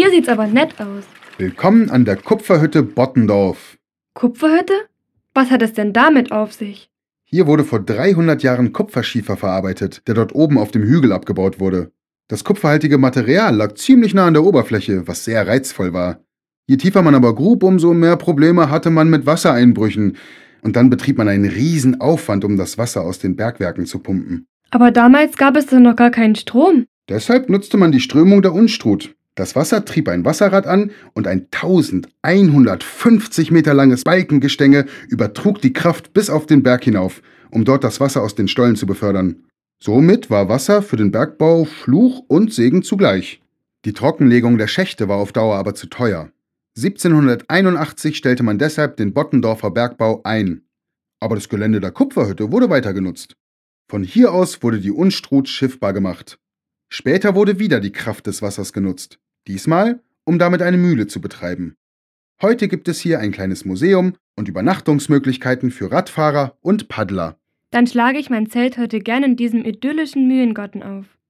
Hier sieht's aber nett aus. Willkommen an der Kupferhütte Bottendorf. Kupferhütte? Was hat es denn damit auf sich? Hier wurde vor 300 Jahren Kupferschiefer verarbeitet, der dort oben auf dem Hügel abgebaut wurde. Das kupferhaltige Material lag ziemlich nah an der Oberfläche, was sehr reizvoll war. Je tiefer man aber grub, umso mehr Probleme hatte man mit Wassereinbrüchen. Und dann betrieb man einen riesen Aufwand, um das Wasser aus den Bergwerken zu pumpen. Aber damals gab es doch noch gar keinen Strom. Deshalb nutzte man die Strömung der Unstrut. Das Wasser trieb ein Wasserrad an und ein 1150 Meter langes Balkengestänge übertrug die Kraft bis auf den Berg hinauf, um dort das Wasser aus den Stollen zu befördern. Somit war Wasser für den Bergbau Fluch und Segen zugleich. Die Trockenlegung der Schächte war auf Dauer aber zu teuer. 1781 stellte man deshalb den Bottendorfer Bergbau ein. Aber das Gelände der Kupferhütte wurde weiter genutzt. Von hier aus wurde die Unstrut schiffbar gemacht. Später wurde wieder die Kraft des Wassers genutzt. Diesmal, um damit eine Mühle zu betreiben. Heute gibt es hier ein kleines Museum und Übernachtungsmöglichkeiten für Radfahrer und Paddler. Dann schlage ich mein Zelt heute gern in diesem idyllischen Mühlengarten auf.